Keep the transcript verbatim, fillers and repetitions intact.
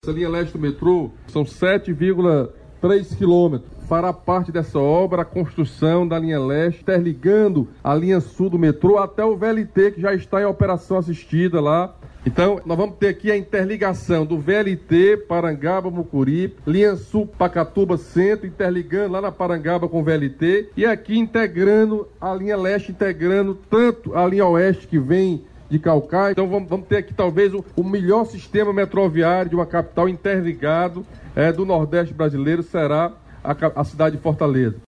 Essa linha leste do metrô são sete vírgula três quilômetros. Fará parte dessa obra a construção da linha leste, interligando a linha sul do metrô até o V L T, que já está em operação assistida lá. Então, nós vamos ter aqui a interligação do V L T, Parangaba, Mucuripe, linha sul, Pacatuba, Centro, interligando lá na Parangaba com o V L T, e aqui integrando a linha leste, integrando tanto a linha oeste que vem de Caucaia. Então vamos, vamos ter aqui talvez o, o melhor sistema metroviário de uma capital interligado é, do Nordeste brasileiro, será a, a cidade de Fortaleza.